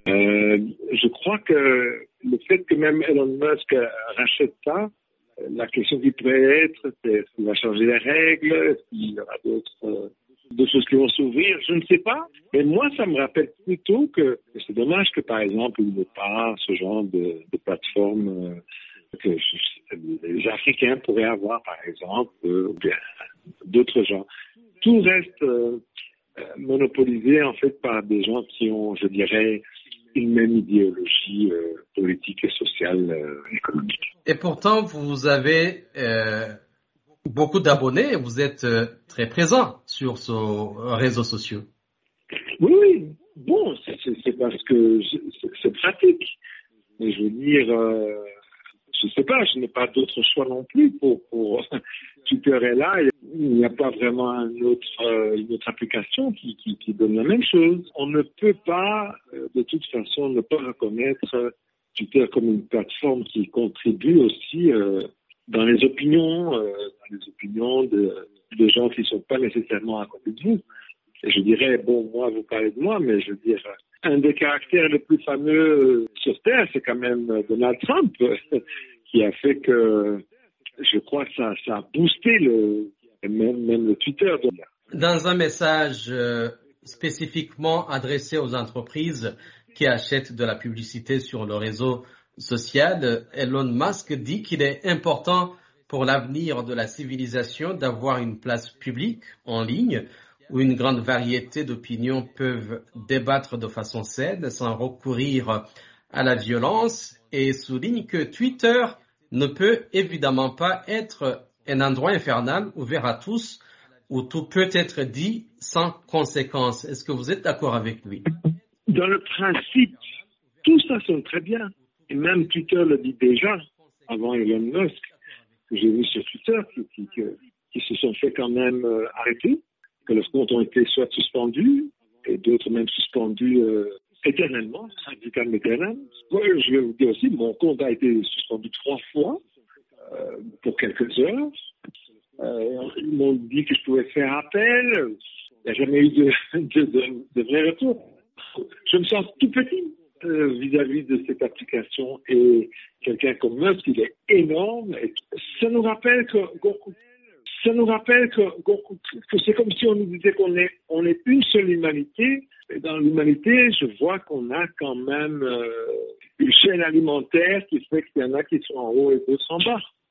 Je crois que le fait que même Elon Musk rachète ça, la question qui pourrait être, c'est est-ce qu'il va changer les règles, est-ce qu'il y aura d'autres choses qui vont s'ouvrir, je ne sais pas. Mais moi, ça me rappelle plutôt que c'est dommage que, par exemple, il n'y ait pas ce genre de plateforme que les Africains pourraient avoir, par exemple, ou bien d'autres gens. Tout reste monopolisé, en fait, par des gens qui ont, je dirais, une même idéologie politique et sociale, économique. Et pourtant, vous avez beaucoup d'abonnés et vous êtes très présent sur ces réseaux sociaux. Oui, oui. Bon, c'est parce que c'est pratique. Mais je veux dire, je sais pas, je n'ai pas d'autre choix non plus pour Twitter est là. Il n'y a pas vraiment une autre application qui donne la même chose. On ne peut pas, de toute façon, ne pas reconnaître Twitter comme une plateforme qui contribue aussi dans les opinions de gens qui ne sont pas nécessairement à côté de vous. Et je dirais, bon, moi, vous parlez de moi, mais je veux dire, un des caractères les plus fameux sur Terre, c'est quand même Donald Trump, qui a fait que, je crois que ça a boosté même le Twitter. Dans un message spécifiquement adressé aux entreprises qui achètent de la publicité sur le réseau social, Elon Musk dit qu'il est important pour l'avenir de la civilisation d'avoir une place publique en ligne où une grande variété d'opinions peuvent débattre de façon saine sans recourir à la violence et souligne que Twitter ne peut évidemment pas être un endroit infernal ouvert à tous où tout peut être dit sans conséquence. Est-ce que vous êtes d'accord avec lui? Dans le principe, tout ça sonne très bien. Et même Twitter le dit déjà, avant Elon Musk, que j'ai vu sur Twitter, qui se sont fait quand même arrêter, que leurs comptes ont été soit suspendus, et d'autres même suspendus éternellement, ad vitam aeternam. Je vais vous dire aussi, mon compte a été suspendu 3 fois pour quelques heures. Ils m'ont dit que je pouvais faire appel. Il n'y a jamais eu de vrai retour. Je me sens tout petit vis-à-vis de cette application. Et quelqu'un comme Musk, il est énorme. Et ça nous rappelle que c'est comme si on nous disait qu'on est une seule humanité. Et dans l'humanité, je vois qu'on a quand même une chaîne alimentaire qui fait qu'il y en a qui sont en haut et d'autres en bas.